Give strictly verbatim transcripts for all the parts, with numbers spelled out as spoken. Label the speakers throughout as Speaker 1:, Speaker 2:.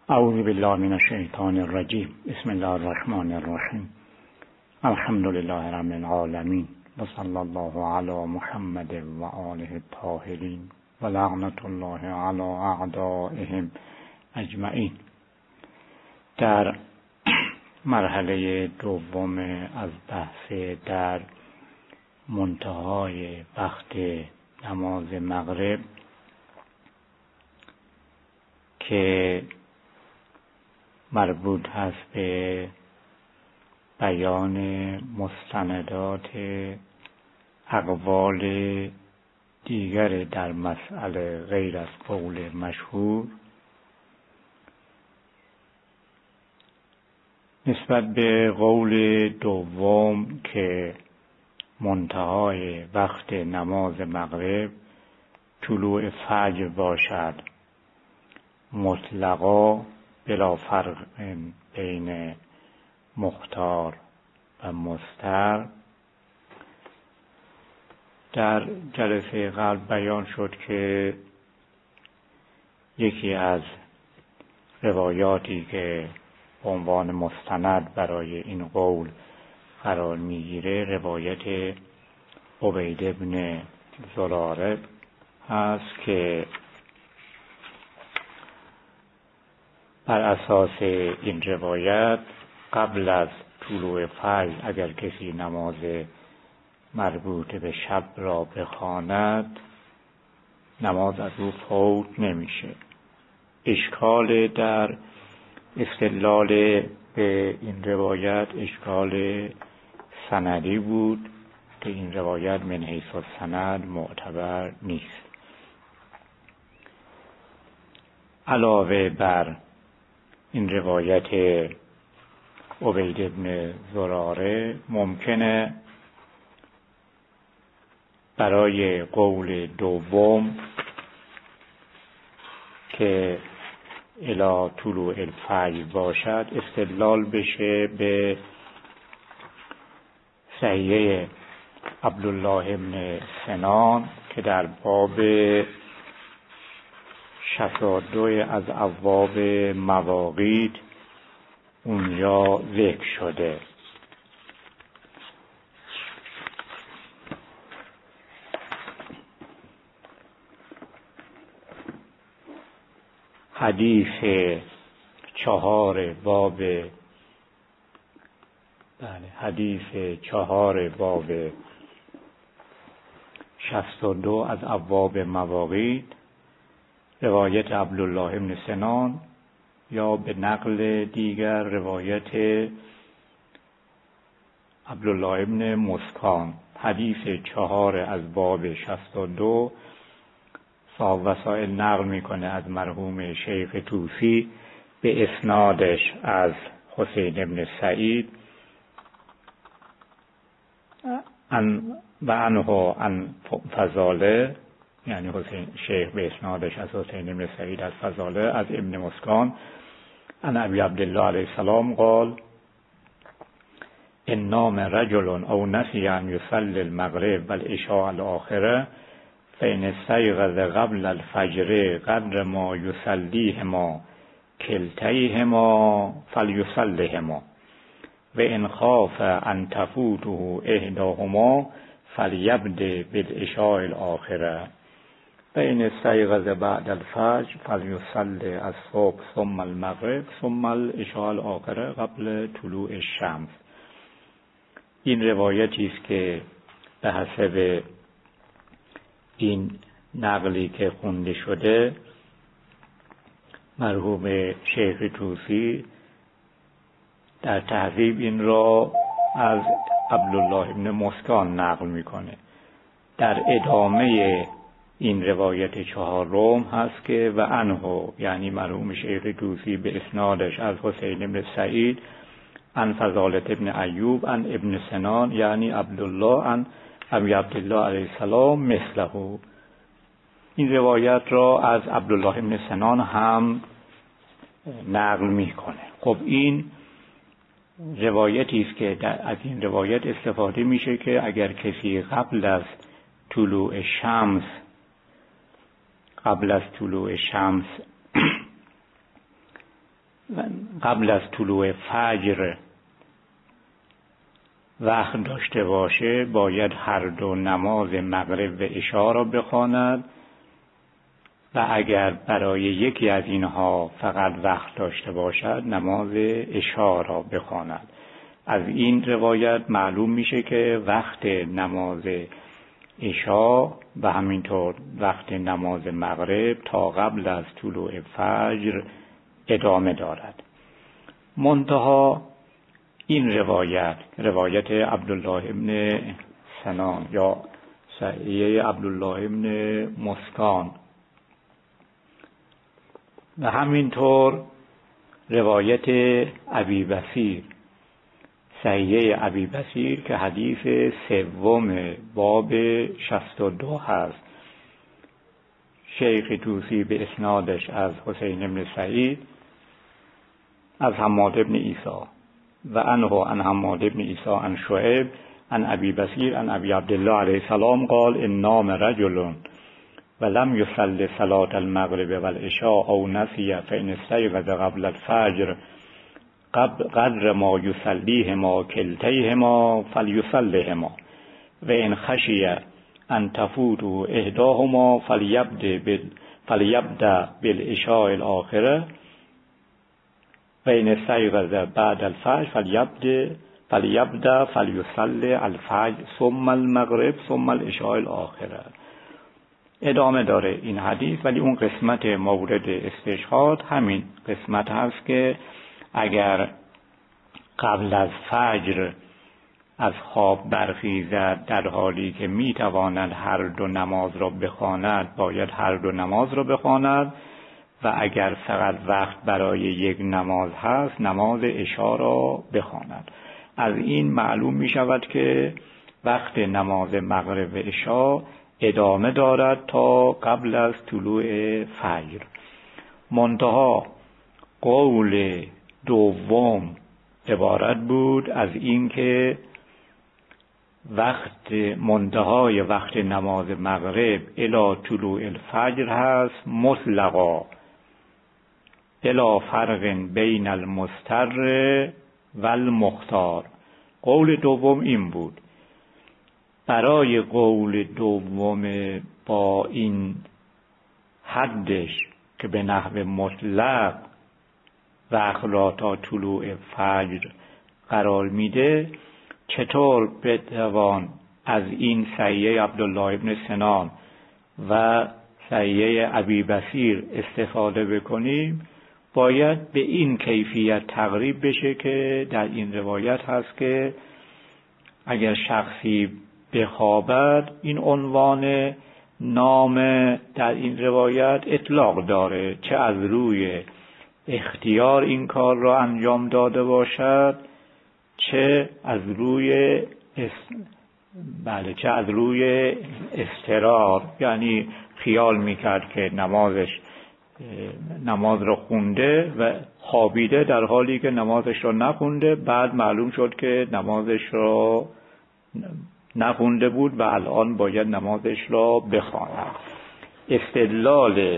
Speaker 1: اعوذ بالله من الشیطان الرجیم. بسم الله الرحمن الرحیم. الحمد لله رب العالمین و صلی الله علی محمد و آله الطاهرین و لعنت الله علی اعدائهم اجمعین. در مرحله دوم از بحث در منتهای وقت نماز مغرب که مربوط هست به بیان مستندات اقوال دیگر در مسئله غیر از قول مشهور، نسبت به قول دوم که منتهای وقت نماز مغرب طلوع فجر باشد مطلقا بلا فرق بین مختار و مستر، در جلسه قبل بیان شد که یکی از روایاتی که به عنوان مستند برای این قول قرار میگیره روایت عبید بن زراره هست که بر اساس این روایت قبل از طلوع فجر اگر کسی نماز مربوط به شب را بخواند نماز از او فوت نمیشه. اشکال در استدلال به این روایت اشکال سندی بود که این روایت من حیث السند معتبر نیست. علاوه بر این روایت عبید بن زراره ممکنه برای قول دوم که الی طلوع الفجر باشد استدلال بشه به صحیحه عبدالله بن سنان که در باب شصت و دو از ابواب مواقیت اونجا ذکر شده. حدیث چهار باب بله حدیث چهار باب شصت و دو از ابواب مواقیت روایت عبدالله بن سنان یا به نقل دیگر روایت عبدالله بن مسکان. حدیث چهار از باب شصت و دو صاحب وسائل نقل میکنه از مرحوم شیخ طوسی به اسنادش از حسین بن سعید ان و عنه عن فضاله، یعنی حسین شیخ به اسنادش از حسین بن سعید از فضاله از ابن مسکان ان ابی عبدالله علیه السلام قال ان نام رجل او نسی ان یصلی المغرب والعشاء الاخره فإن استيقظ قبل الفجر قدر ما يصليهما كلتيهما فليصليهما وإن خاف أن تفوته إحداهما فليبدأ بالعشاء الآخرة وإن استيقظ بعد الفجر فليصلي الصبح ثم المغرب ثم العشاء الآخرة قبل طلوع الشمس. این روایتی است که به حسب این نقلی که خونده شده مرحوم شیخ طوسی در تهذیب این را از عبدالله بن مسکان نقل میکنه. در ادامه این روایت چهارم هست که و عنه، یعنی مرحوم شیخ طوسی به اسنادش از حسین بن سعید عن فضالة ابن ایوب عن ابن سنان یعنی عبدالله عن ابی عبدالله علیه السلام مثله. این روایت را از عبدالله ابن سنان هم نقل میکنه. خب این روایتی است که از این روایت استفاده میشه که اگر کسی قبل از طلوع شمس قبل از طلوع شمس قبل از طلوع فجر وقت داشته باشه باید هر دو نماز مغرب و عشا را بخواند و اگر برای یکی از اینها فقط وقت داشته باشد نماز عشا را بخواند. از این روایت معلوم میشه که وقت نماز عشا و همینطور وقت نماز مغرب تا قبل از طلوع فجر ادامه دارد. منتها این روایت روایت عبدالله ابن سنان یا سعیه عبدالله ابن مسکان و همینطور روایت ابی بصیر سعیه ابی بصیر که حدیث سوم باب شصت و دو هست، شیخ طوسی به اسنادش از حسین بن سعید از حماد بن عیسی و عنه عن حماد بن عیسی عن شعیب عن ابی بصیر عن ابی عبدالله علیه السلام قال ان نام رجل ولم يصلي صلاة المغرب والعشاء او نسي فان استيقظ قبل الفجر قدر ما يصليهما كلتيهما فليصليهما وان خشي ان تفوته احداهما فليبدأ بال فليبدأ بالعشاء الاخره وان استيقظ بعد الفجر فليبدأ فليبدأ فليصلي الفجر ثم المغرب ثم العشاء الاخره. ادامه داره این حدیث، ولی اون قسمت مورد استشهاد همین قسمت هست که اگر قبل از فجر از خواب برخیزد در حالی که میتواند هر دو نماز را بخواند باید هر دو نماز را بخواند و اگر فقط وقت برای یک نماز هست نماز عشا را بخواند. از این معلوم می شود که وقت نماز مغرب و عشا ادامه دارد تا قبل از طلوع فجر. منتها قول دوم عبارت بود از اینکه وقت منتهای وقت نماز مغرب الی طلوع الفجر هست مطلقا الی فرق بین المضطر و المختار. قول دوم این بود. برای قول دوم با این حدش که به نحو مطلق وقت را تا طلوع فجر قرار میده، چطور بتوان از این سعیه عبدالله ابن سنان و سعیه ابی بصیر استفاده بکنیم؟ باید به این کیفیت تقریب بشه که در این روایت هست که اگر شخصی بخوابد، این عنوان نام در این روایت اطلاق داره، چه از روی اختیار این کار را انجام داده باشد چه از روی است... بله چه از روی اضطرار، یعنی خیال میکرد که نمازش نماز را خونده و خوابیده در حالی که نمازش را نخونده، بعد معلوم شد که نمازش را نخونده بود و الان باید نمازش را بخواند. استدلال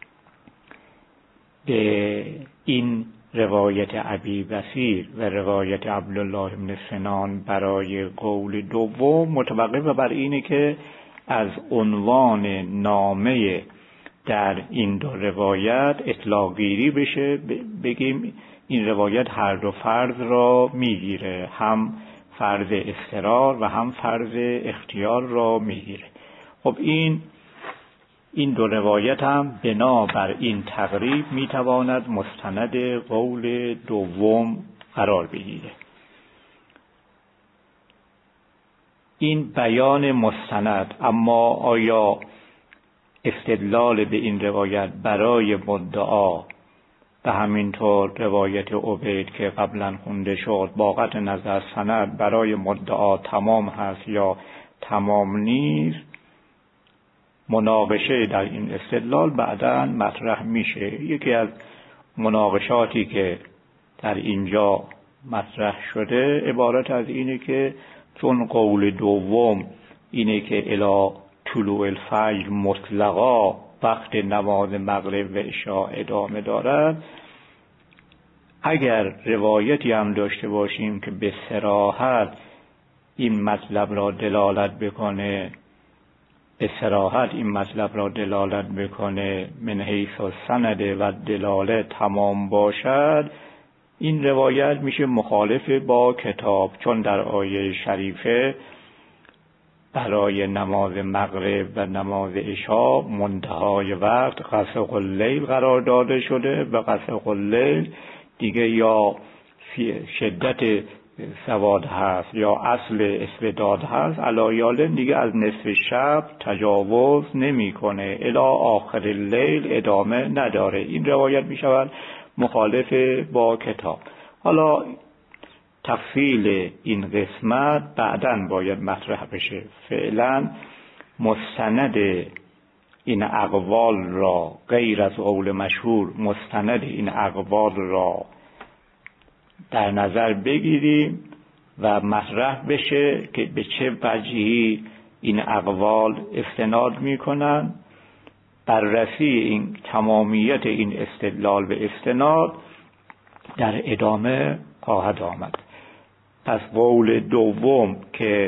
Speaker 1: به این روایت ابی بصیر و روایت عبدالله بن سنان برای قول دوم متوقف بر اینه که از عنوان نامه در این دو روایت اطلاق گیری بشه، بگیم این روایت هر دو فرض را میگیره، هم فرض اضطرار و هم فرض اختیار را میگیره. خب این این دو روایت هم بنا بر این تقریب میتواند مستند قول دوم قرار بگیره. این بیان مستند، اما آیا استدلال به این روایت برای مدعا و همینطور روایت عبید که قبلا خونده شد با قطع نظر از سند برای مدعا تمام هست یا تمام نیست، مناقشه در این استدلال بعداً مطرح میشه. یکی از مناقشاتی که در اینجا مطرح شده عبارت از اینه که چون قول دوم اینه که الی طلوع الفجر مطلقا وقت نماز مغرب و عشاء ادامه دارد، اگر روایتی هم داشته باشیم که به صراحت این مطلب را دلالت بکنه به صراحت این مطلب را دلالت بکنه من حیث السند و دلاله تمام باشد، این روایت میشه مخالف با کتاب، چون در آیه شریفه برای نماز مغرب و نماز عشاء منتهای وقت غسق اللیل قرار داده شده و غسق اللیل دیگه یا شدت سواد هست یا اصل استبداد هست، علایال دیگه از نصف شب تجاوز نمیکنه الی آخر اللیل ادامه نداره. این روایت میشود مخالف با کتاب. حالا تفصیل این قسمت بعداً باید مطرح بشه. فعلا مستند این اقوال را غیر از قول مشهور مستند این اقوال را در نظر بگیریم و مطرح بشه که به چه وجهی این اقوال استناد میکنن. بررسی این تمامیت این استدلال به استناد در ادامه خواهد آمد. پس قول دوم که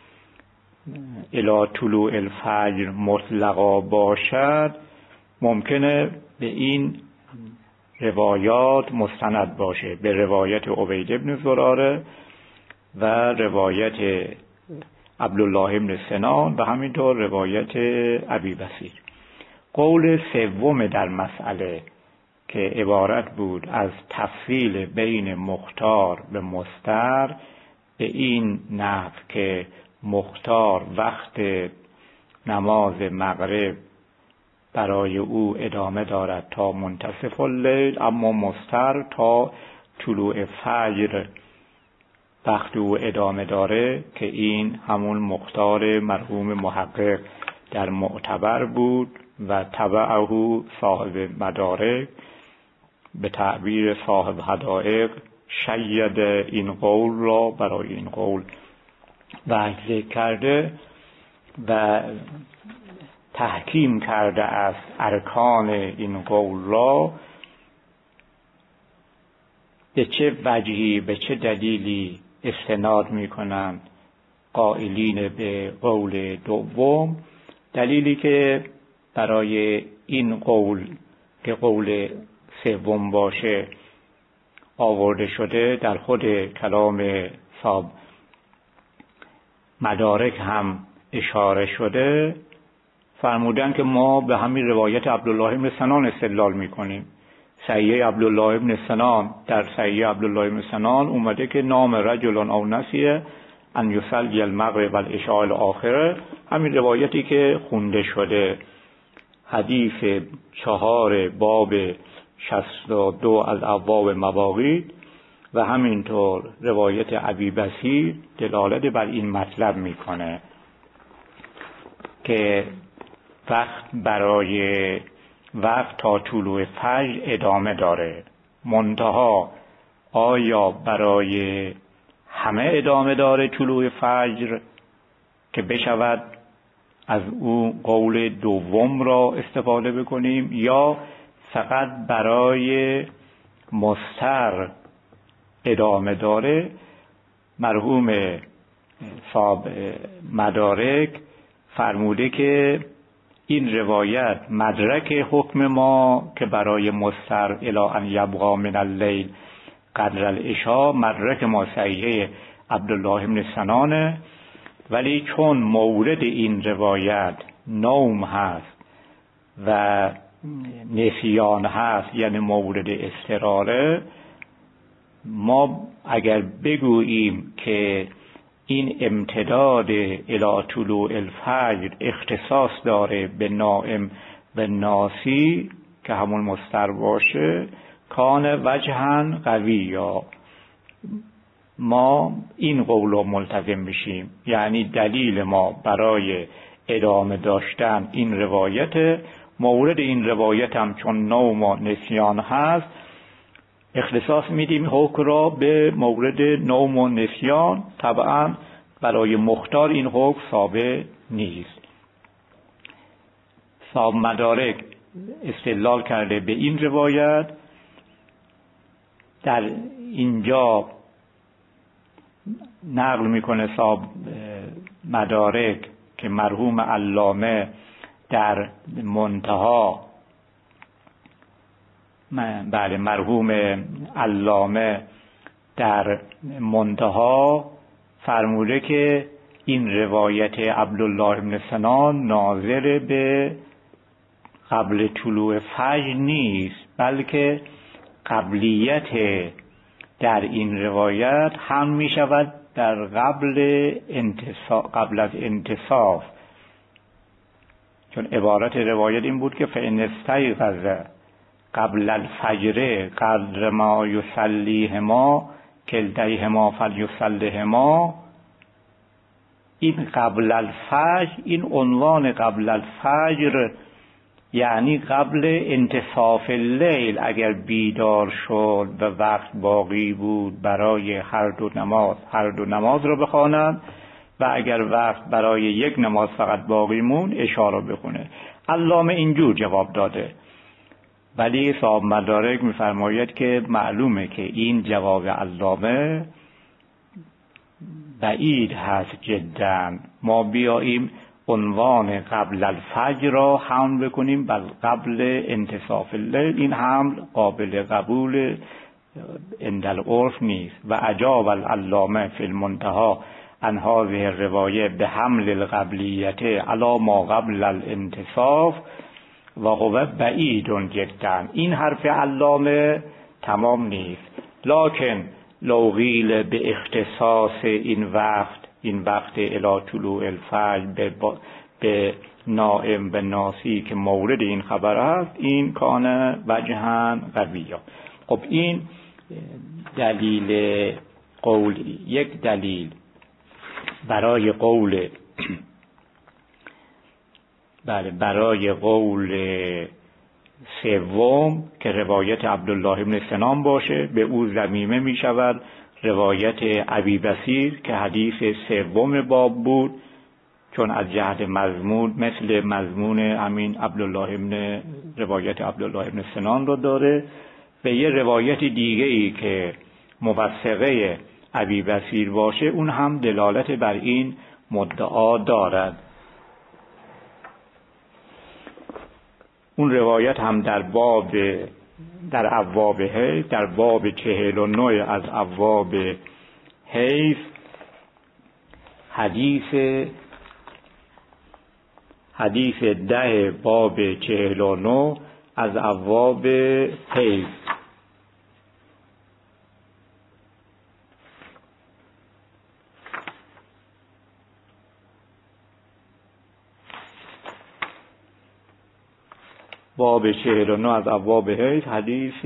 Speaker 1: الی طلوع الفجر مطلقا باشد ممکنه به این روایات مستند باشه، به روایت عبید بن زراره و روایت عبدالله بن سنان و همینطور روایت ابی بصیر. قول سوم در مسئله که عبارت بود از تفصیل بین مختار به مستر به این نحو که مختار وقت نماز مغرب برای او ادامه دارد تا منتصف اللیل، اما مستر تا طلوع فجر وقت او ادامه داره که این همون مختار مرحوم محقق در معتبر بود و تبعه صاحب مدارک به تعبیر صاحب حدائق شید این قول را برای این قول وجه ذکر کرده و تحکیم کرده از ارکان این قول را به چه وجهی به چه دلیلی استناد میکنند قائلین به قول دوم. دلیلی که برای این قول که قول سوم باشه آورده شده در خود کلام صاحب مدارک هم اشاره شده. فرمودن که ما به همین روایت عبدالله بن سنان استدلال میکنیم. صحیح عبدالله بن سنان، در صحیح عبدالله بن سنان اومده که نام رجل او نسیه ان یصلی المغرب و العشاء الاخره، همین روایتی که خونده شده، حدیث چهار باب شصت و دو از ابواب مواقیت و همینطور روایت ابی بصیر دلالت بر این مطلب میکنه که وقت برای وقت تا طلوع فجر ادامه داره. منتها آیا برای همه ادامه داره طلوع فجر که بشود از او قول دوم را استفاده بکنیم، یا فقط برای مستر ادامه داره؟ مرحوم صاحب مدارک فرموده که این روایت مدرک حکم ما که برای مستر الی ان یبقی من اللیل قدر العشاء مدرک ما صحیح عبدالله بن سنانه، ولی چون مورد این روایت نوم هست و نسیان هست یعنی مورد اضطراره، ما اگر بگوییم که این امتداد الی طلوع الفجر اختصاص داره به نائم و ناسی که همون مستر باشه، کان وجهن قوی، یا ما این قول رو ملتزم بشیم، یعنی دلیل ما برای ادامه داشتن این روایت، مورد این روایت هم چون نوم و نسیان هست اختصاص میدیم حکم را به مورد نوم و نسیان. طبعا برای مختار این حکم ثابت نیست. صاحب مدارک استدلال کرده به این روایت در اینجا نقل میکنه صاحب مدارک که مرحوم علامه در منتها بله مرحوم علامه در منتها فرموده که این روایت عبدالله بن سنان ناظر به قبل طلوع فجر نیست، بلکه قبلیت در این روایت هم می شود در قبل انتصاف، قبل از انتصاف، چون عبارت روایت این بود که فإن استيقظ قبل الفجر قدر ما یصلیهما کلتیهما فلیصلیهما. این قبل الفجر، این عنوان قبل الفجر یعنی قبل انتصاف اللیل اگر بیدار شد و وقت باقی بود برای هر دو نماز هر دو نماز را بخوانند و اگر وقت برای یک نماز فقط باقی مون عشا را بخونه. علامه اینجور جواب داده، ولی صاحب مدارک می‌فرماید که معلومه که این جواب علامه بعید هست جدا. ما بیاییم عنوان قبل الفجر را حمل بکنیم بل قبل انتصاف اللیل، این حمل قابل قبول عند العرف نیست. و اجاب العلامه فی المنتهی عن هذه الروایه به حمل القبلیت علی ما قبل الانتصاف و هو بعید جدا. این حرف علامه تمام نیست، لکن لو قیل به اختصاص این وقت این وقت الی طلوع الفجر به, به نائم به ناسی که مورد این خبر هست، این کان وجها قویا. خب این دلیل قول، یک دلیل برای قول بله برای قول سوم که روایت عبدالله بن سنان باشه، به او ضمیمه می شود روایت ابی بصیر که حدیث سوم باب بود، چون از جهت مضمون مثل مضمون همین عبدالله بن روایت عبدالله بن سنان رو داره. به یه روایت دیگه ای که موثقه ابی بصیر باشه، اون هم دلالت بر این مدعا دارد. اون روایت هم در باب در ابواب حیض، در باب چهل و نه از ابواب حیض، حدیث حدیث ده باب چهل و نه از ابواب حیض. باب چهل و نه از ابواب حیض، حدیث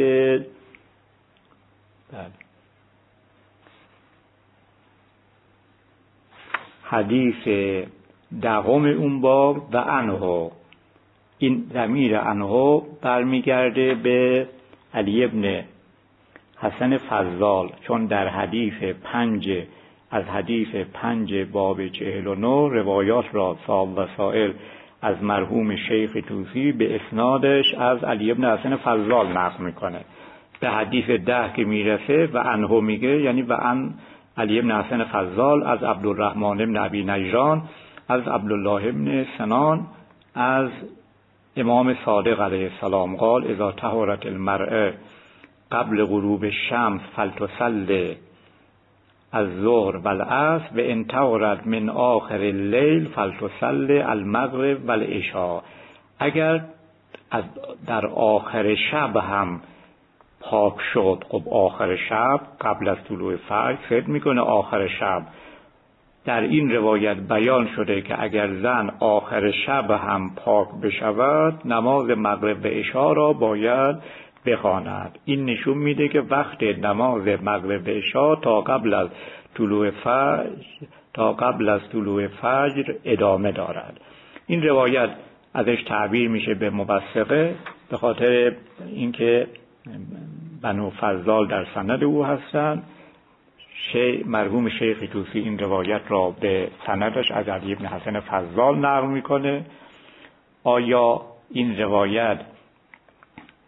Speaker 1: حدیث دهم اون باب و عنه. این ضمیر عنه برمیگرده به علی ابن حسن فضال، چون در حدیث پنج از حدیث پنج باب چهل و نه روایات را صاحب وسائل از مرحوم شیخ طوسی به اسنادش از علی ابن حسن فضال نقل میکنه. به حدیث ده که میرسه و عنه میگه، یعنی و عن علی ابن حسن فضال از عبدالرحمن بن ابی نجران از عبدالله ابن سنان از امام صادق علیه السلام قال اذا طهرت المرأة قبل غروب الشمس فلتصلی الظهر و العصر و ان طهرت من آخر اللیل فلتصلی المغرب و العشاء. اگر از در آخر شب هم پاک شد، خب آخر شب قبل از طلوع فجر فکر میکنه آخر شب، در این روایت بیان شده که اگر زن آخر شب هم پاک بشود نماز مغرب و عشاء را باید بخواند. این نشون میده که وقت نماز مغرب و عشاء تا قبل از طلوع فجر تا قبل از طلوع فجر ادامه دارد. این روایت ازش تعبیر میشه به موثقه به خاطر اینکه بنو فضال در سند او هستند. شیخ مرحوم شیخ طوسی این روایت را به سندش از علی بن حسن فضال نقل میکنه. آیا این روایت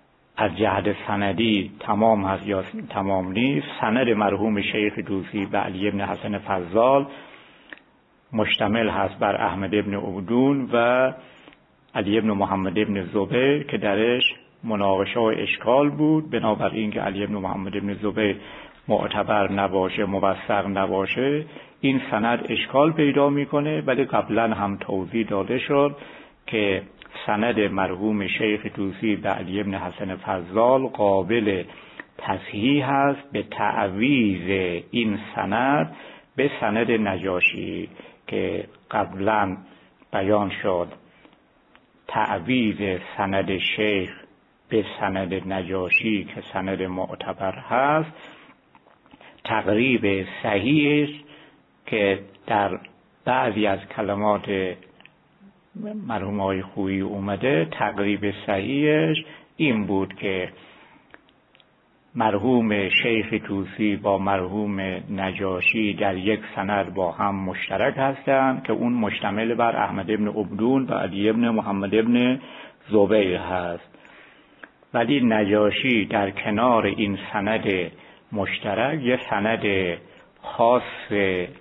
Speaker 1: از جهت سندی تمام هست یا تمام نیست. سند مرحوم شیخ طوسی به علی بن حسن فضال مشتمل هست بر احمد بن عبدون و علی بن محمد بن زبیر که درش مناقشه و اشکال بود. بنابراین که علی بن محمد بن زبیر معتبر نباشه، موثق نباشه، این سند اشکال پیدا میکنه. ولی قبلا هم توضیح داده شد که سند مرحوم شیخ طوسی به علی بن حسن فضال قابل تصحیح است به تعویض این سند به سند نجاشی که قبلا بیان شد. تعویض سند شیخ به سند نجاشی که سند معتبر هست تقریب صحیح است که در بعضی از کلمات مرحوم آقای خویی اومده. تقریب صحیحش این بود که مرحوم شیخ طوسی با مرحوم نجاشی در یک سند با هم مشترک هستند که اون مشتمل بر احمد بن عبدون و علی بن محمد بن زبیر هست. ولی نجاشی در کنار این سند مشترک یک سند خاص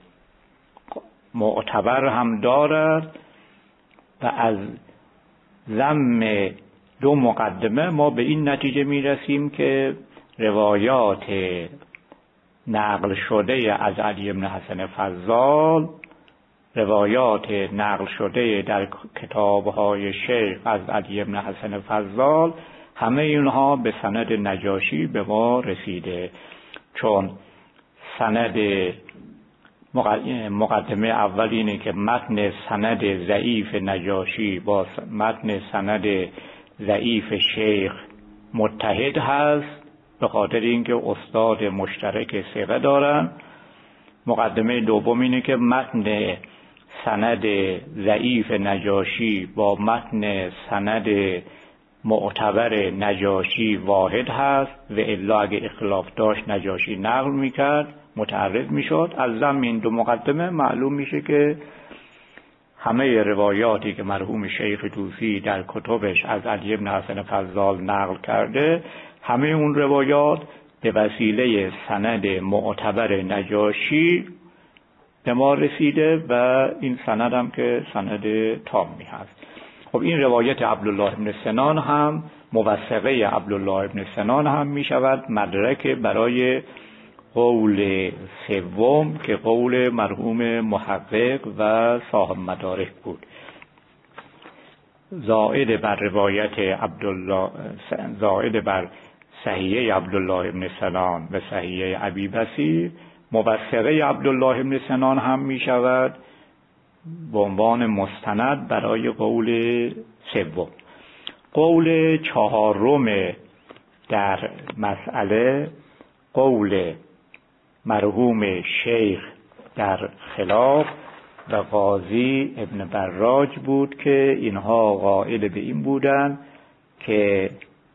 Speaker 1: معتبر هم دارد و از ضم دو مقدمه ما به این نتیجه می رسیم که روایات نقل شده از علی بن حسن فضال، روایات نقل شده در کتاب‌های شیخ از علی بن حسن فضال، همه اینها به سند نجاشی به ما رسیده. چون سند مقدمه اول اینه که متن سند ضعیف نجاشی با متن سند ضعیف شیخ متحد هست به خاطر اینکه استاد مشترک ثقه دارن. مقدمه دوم اینه که متن سند ضعیف نجاشی با متن سند معتبر نجاشی واحد هست و الا اگه اختلاف داشت نجاشی نقل میکرد، متعرض میشد. از ضمن این دو مقدمه معلوم میشه که همه روایاتی که مرحوم شیخ طوسی در کتبش از علی بن حسن فضال نقل کرده، همه اون روایات به وسیله سند معتبر نجاشی به ما رسیده و این سند هم که سند تامی هست. خب این روایت عبدالله بن سنان هم موثقه عبدالله بن سنان هم می شود مدرک برای قول سوم که قول مرحوم محقق و صاحب مدارک بود. زائد بر روایت عبدالله، زائد بر صحیحه عبدالله بن سنان و صحیحه ابی بصیر، موثقه عبدالله بن سنان هم می شود به عنوان مستند برای قول سوم. قول چهارم در مسئله قول مرحوم شیخ در خلاف و قاضی ابن براج بود که اینها قائل به این بودند که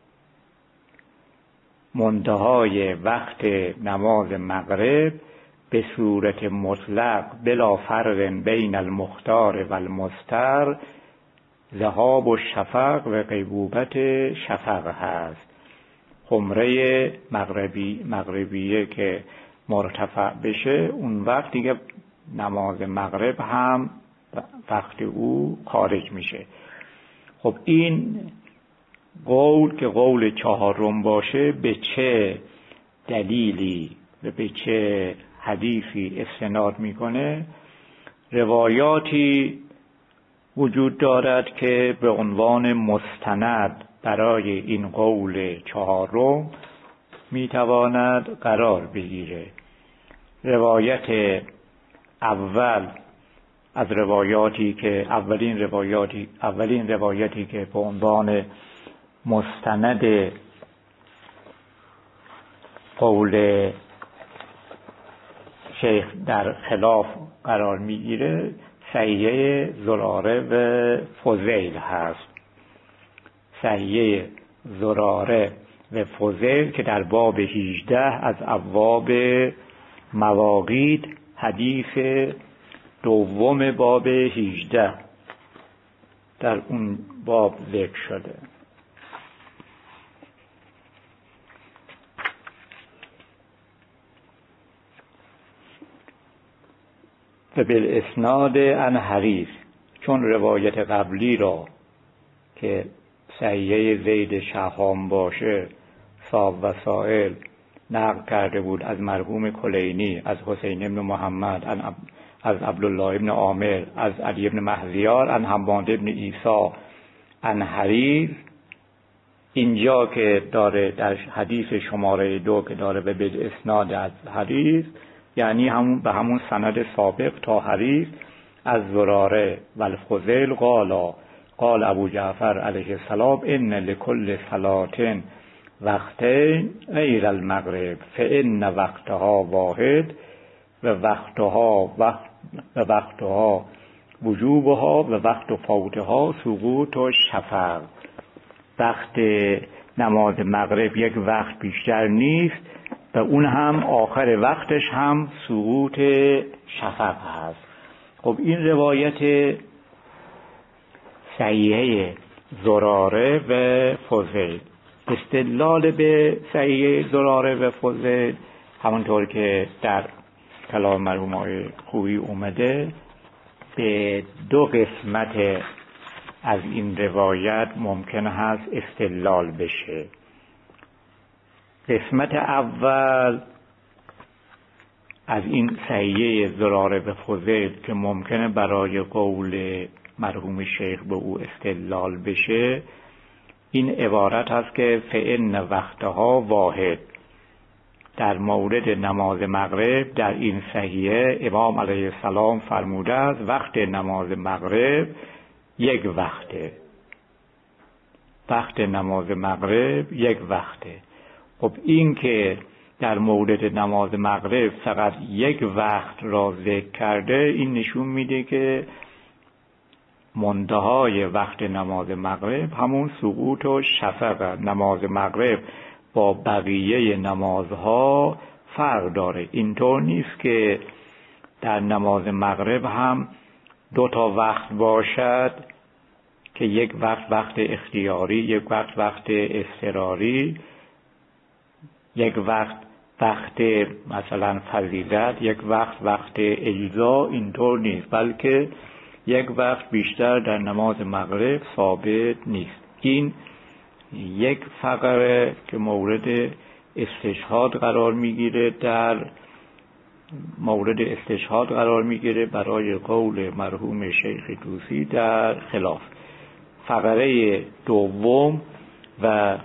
Speaker 1: منتهای وقت نماز مغرب به صورت مطلق بلا فرق بین المختار و المستر ذهاب و شفق و غیبوبت شفق هست. خمره مغربی مغربیه که مرتفع بشه اون وقت دیگه نماز مغرب هم وقت او خارج میشه. خب این قول که قول چهارم باشه به چه دلیلی و به چه حدیثی استناد میکنه؟ روایاتی وجود دارد که به عنوان مستند برای این قول چهارم میتواند قرار بگیره. روایت اول از روایاتی که اولین روایاتی اولین روایتی که به عنوان مستند قول شیخ در خلاف قرار میگیره صحیحه زراره و فضیل هست. صحیحه زراره و فضیل که در باب هجده از ابواب مواقیت حدیث دوم باب هجده در اون باب ذکر شده. و بالاسناد عن حریث، چون روایت قبلی را که صحیحه زید شهام باشه صاحب وسائل نقل کرده بود از مرحوم کلینی، از حسین ابن محمد، از عبدالله ابن عامر، از علی ابن مهذیار، از حماد ابن عیسی، عن حریث، اینجا که داره در حدیث شماره دو که داره به بالاسناد از حریث، یعنی همون به همون سند سابق تا حریث، از زراره و الفضیل قالا قال ابو جعفر علیه السلام ان لكل صلاة وقتین غیر المغرب فان وقتها واحد و وقتها وقت و وقتها وجوبها و وقت فوتها سقوط و شفق. وقت نماز مغرب یک وقت بیشتر نیست و اون هم آخر وقتش هم سقوط شفق هست. خب این روایت صحیحه زراره و فضیل. استدلال به صحیحه زراره و فضیل همونطور که در کلام مرحوم آقای خویی اومده به دو قسمت از این روایت ممکن هست استدلال بشه. قسمت اول از این صحیحه زراره و فضیل که ممکنه برای قول مرحوم شیخ به او استدلال بشه، این عبارت هست که فإن وقتها واحد. در مورد نماز مغرب در این صحیحه امام علیه السلام فرموده است وقت نماز مغرب یک وقته. وقت نماز مغرب یک وقته. خب این که در مورد نماز مغرب فقط یک وقت را ذکر کرده، این نشون میده که منتهای وقت نماز مغرب همون سقوط و شفق. نماز مغرب با بقیه نمازها فرق داره. اینطور نیست که در نماز مغرب هم دو تا وقت باشد که یک وقت وقت اختیاری، یک وقت وقت اضطراری، یک وقت وقت مثلا فضیلت، یک وقت وقت اجزا. اینطور نیست، بلکه یک وقت بیشتر در نماز مغرب ثابت نیست. این یک فقره که مورد استشهاد قرار میگیره، در مورد استشهاد قرار میگیره برای قول مرحوم شیخ طوسی در خلاف. فقره دوم و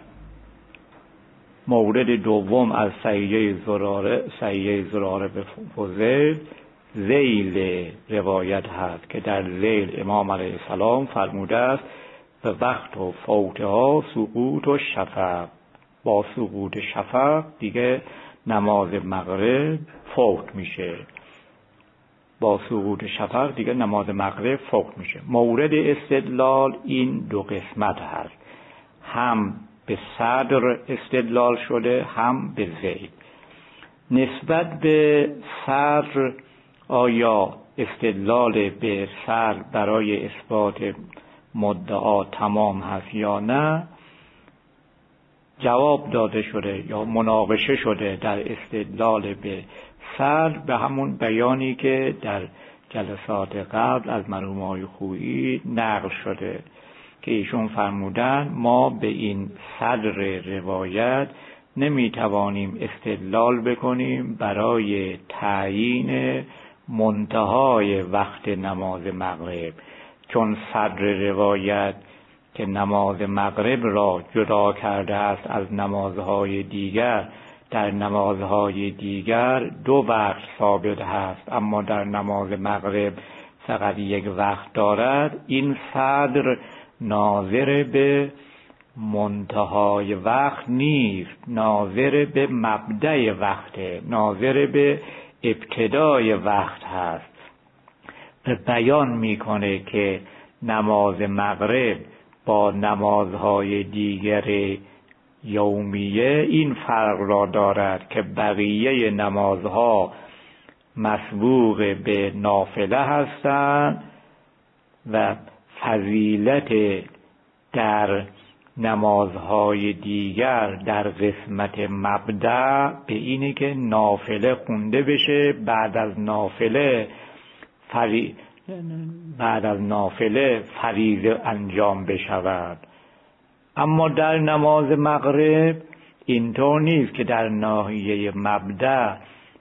Speaker 1: مورد دوم از صحیحه زراره صحیحه زراره به فضیل ذیل روایت هست که در ذیل امام علیه السلام فرموده است و وقت و فوتها سقوط و شفق. با سقوط شفق دیگه نماز مغرب فوت میشه. با سقوط شفق دیگه نماز مغرب فوت میشه. مورد استدلال این دو قسمت هست، هم به صدر استدلال شده هم به ذیل. نسبت به صدر آیا استدلال به صدر برای اثبات مدعا تمام هست یا نه، جواب داده شده یا مناقشه شده در استدلال به صدر به همون بیانی که در جلسات قبل از مرحوم آقای خویی نقل شده که ایشون فرمودن ما به این صدر روایت نمیتوانیم استدلال بکنیم برای تعیین منتهای وقت نماز مغرب، چون صدر روایت که نماز مغرب را جدا کرده است از نمازهای دیگر، در نمازهای دیگر دو وقت ثابت هست اما در نماز مغرب فقط یک وقت دارد. این صدر ناظر به منتهای وقت نیست، ناظر به مبدأ وقت، ناظر به ابتدای وقت هست و بیان میکنه که نماز مغرب با نمازهای دیگر یومیه این فرق را دارد که بقیه نمازها مسبوق به نافله هستند و فضیلت در نمازهای دیگر در قسمت مبدأ به اینه که نافله خونده بشه، بعد از نافله فری... بعد از نافله فریضه انجام بشود. اما در نماز مغرب اینطور نیست که در ناحیه مبدأ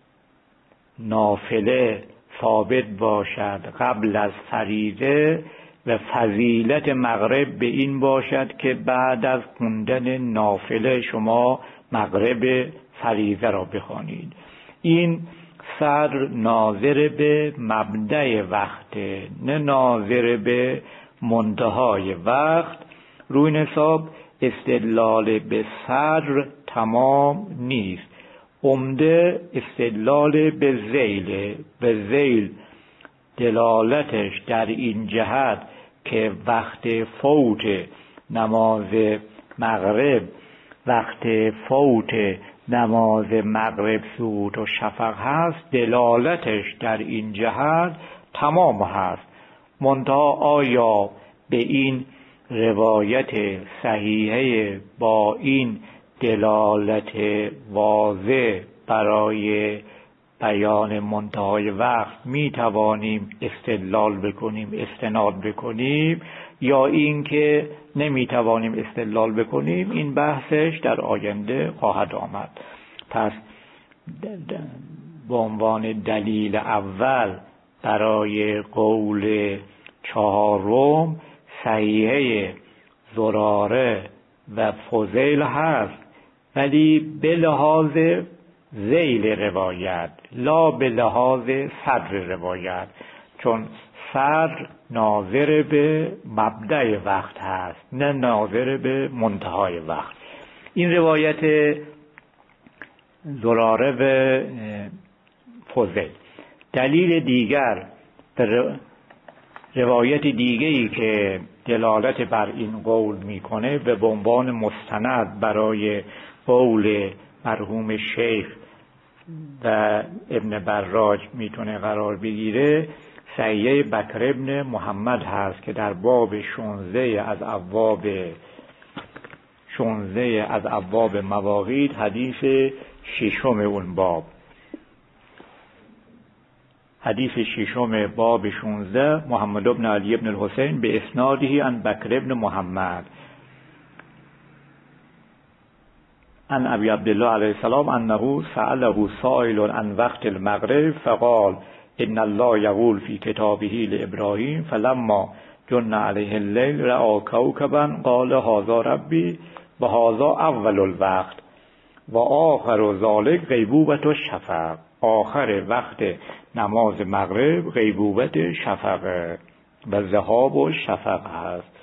Speaker 1: نافله ثابت باشد قبل از فریضه و فضیلت مغرب به این باشد که بعد از خوندن نافله شما مغرب فریضه را بخوانید. این صدر ناظر به مبدأ وقت، نه ناظر به منتهای وقت. روی حساب استدلال به صدر تمام نیست. عمده استدلال به ذیل. به ذیل دلالتش در این جهت که وقت فوت نماز مغرب، وقت فوت نماز مغرب سقوط و شفق هست، دلالتش در این جهت تمام هست. منتها آیا به این روایت صحیحه با این دلالت واضح برای بیان منتهای وقت می توانیم استدلال بکنیم، استناد بکنیم، یا این که نمی توانیم استدلال بکنیم؟ این بحثش در آینده خواهد آمد. پس به عنوان دلیل اول برای قول چهارم صحیحه زراره و فضیل هست، ولی به لحاظ ذیل روایت، لا به لحاظ صدر روایت، چون صدر ناظر به مبدأ وقت هست نه ناظر به منتهای وقت. این روایت زراره و فضیل. دلیل دیگر، روایت دیگری که دلالت بر این قول میکنه و به عنوان مستند برای قول مرحوم شیخ و ابن براج میتونه قرار بگیره، صحیحه بکر ابن محمد هست که در باب شانزده از ابواب شانزده از ابواب مواقیت، حدیث ششم اون باب، حدیث ششم باب شانزده، محمد ابن علی ابن الحسین به اسناده عن بکر ابن محمد عن ابی عبدالله علیه السلام انه سأله سائل عن وقت المغرب فقال ان الله یقول فی کتابه لابراهیم فلما جن علیه اللیل رأى کوکبا قال هذا ربی و هذا اول الوقت و آخر ذلک غیبوبة الشفق. آخر وقت نماز مغرب غیبوبت شفق و ذهاب و شفق هست.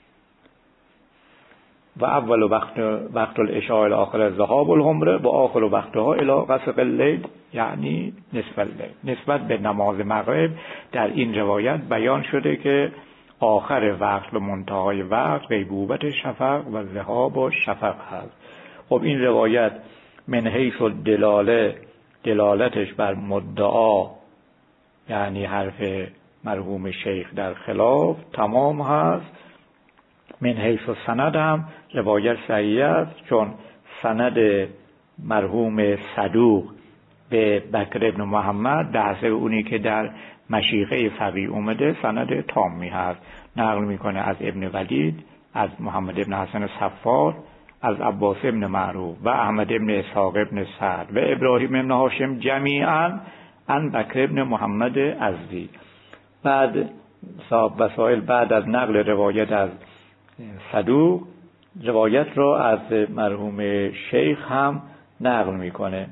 Speaker 1: و اول وقت وقت العشاء الاخر ذهاب الحمره و آخر وقتها الی غسق اللیل یعنی نصف اللیل. نسبت به نماز مغرب در این روایت بیان شده که آخر وقت و منتهای وقت غیبوبت شفق و ذهاب و شفق هست. خب این روایت من حیث الدلاله دلالتش بر مدعا یعنی حرف مرحوم شیخ در خلاف تمام هست. من حیث السند هم روایت صحیح است، چون سند مرحوم صدوق به بکر ابن محمد در حسب اونی که در مشیخه فقیه اومده سند تامی هست. نقل میکنه از ابن ولید، از محمد ابن حسن صفار، از عباس ابن معروف و احمد ابن اسحاق ابن سعد و ابراهیم ابن هاشم جمیعا عن بکر ابن محمد ازدی. بعد صاحب وسائل بعد از نقل روایت از صدوق روایت را از مرحوم شیخ هم نقل میکنه.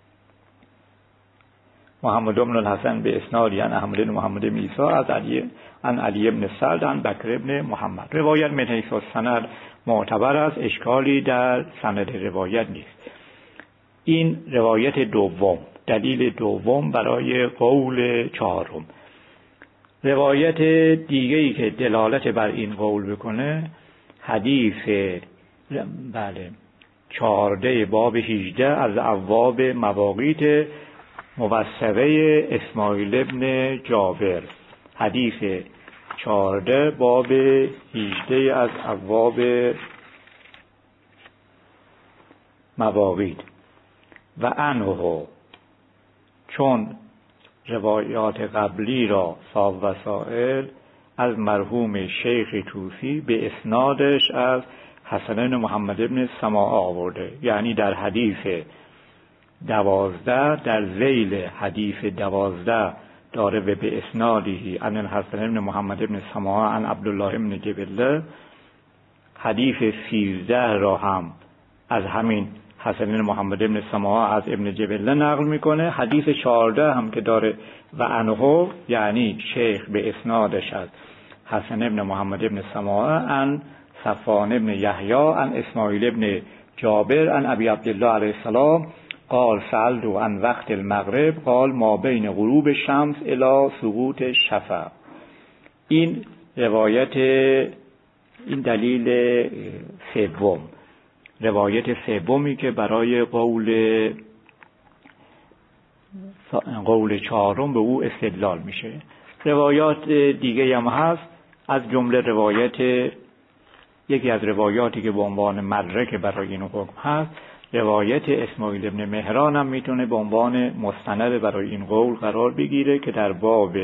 Speaker 1: محمد ابن الحسن به اسنادی عن احمد بن محمد بن عیسی از علی عن علی ابن سعد عن بکر ابن محمد. روایت من حیث السند معتبر است، اشکالی در سند روایت نیست. این روایت دوم، دلیل دوم برای قول چهارم. روایت دیگه‌ای که دلالت بر این قول بکنه حدیث بله چهارده باب هجده از ابواب مواقیت موثقه اسماعیل ابن جابر. حدیث چهارده باب هجده از ابواب مواقیت و عنه، چون روایات قبلی را صاحب وسائل از مرحوم شیخ طوسی به اسنادش از حسن بن محمد بن سماعه آورده. یعنی در حدیث دوازده، در ذیل حدیث دوازده داره و به اسنادی عن الحسن بن محمد بن سماعه عن عبدالله بن جبله. حدیث سیزده را هم از همین حسن بن محمد بن سماعه از ابن جبله نقل میکنه. حدیث چهارده هم که داره و عنه، یعنی شیخ به اسنادش از حسن بن محمد بن سماعه عن صفوان بن یحیی عن اسماعیل بن جابر عن ابی عبدالله علیه السلام قال سألت عن وقت المغرب قال ما بین غروب الشمس الی سقوط الشفق. این روایت، این دلیل سوم، روایت سومی که برای قول قول چهارم به او استدلال میشه. روایات دیگه هم هست، از جمله روایت، یکی از روایاتی که به عنوان مدرک برای این حکم هست، روایت اسماعیل ابن مهران هم میتونه به عنوان مستند برای این قول قرار بگیره که در باب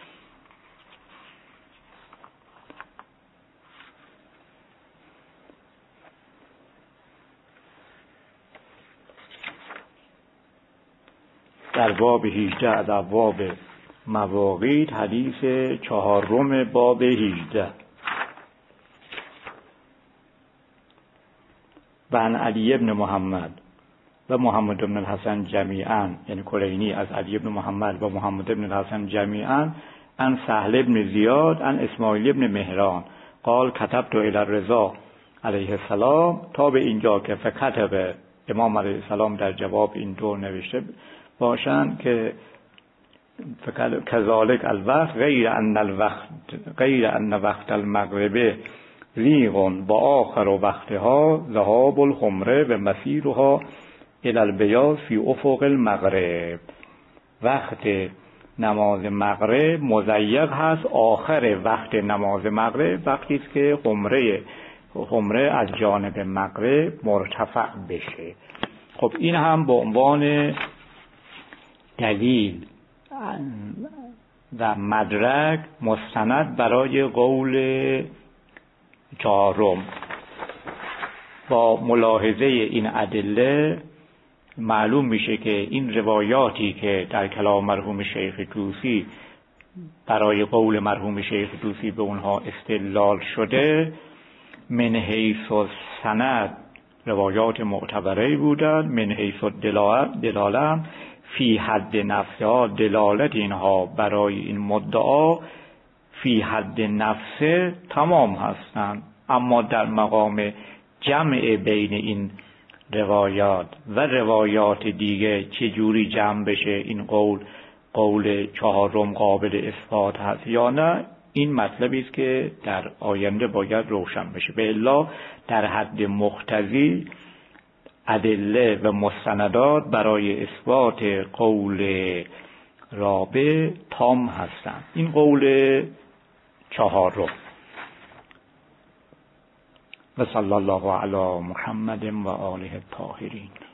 Speaker 1: در باب هجده از ابواب مواقیت، حدیث چهارم باب هجده. و عن علی بن محمد و محمد بن الحسن جمیعا، یعنی کلینی از علی بن محمد و محمد بن الحسن جمیعا عن سهل بن زیاد عن اسماعیل بن مهران قال کتبت الی الرضا علیه السلام، تا به اینجا که فکتب امام علیه السلام در جواب این دو نوشته باشند که کذالک الوقت غیر ان الوقت غیر ان وقت المغرب ریغون با آخر وقتها ذهاب الحمره و مسیرها الی البیاض فی افق المغرب. وقت نماز مغرب مضیق هست، آخر وقت نماز مغرب وقتی است که حمره حمره از جانب مغرب مرتفع بشه. خب این هم به عنوان دلیل و مدرک مستند برای قول چهارم. با ملاحظه این ادله معلوم میشه که این روایاتی که در کلام مرحوم شیخ طوسی برای قول مرحوم شیخ طوسی به اونها استدلال شده، من حیث السند روایات معتبره بودند، من حیث دلاله فی حد نفسها، دلالت اینها برای این مدعا فی حد نفسه تمام هستند. اما در مقام جمع بین این روایات و روایات دیگه چجوری جمع بشه این قول قول چهارم قابل اثبات هست یا نه، این مطلبی است که در آینده باید روشن بشه. به الا در حد مقتضی ادله و مستندات برای اثبات قول رابع تام هستند. این قول چهارم. و صلی الله علی محمد و آله الطاهرین.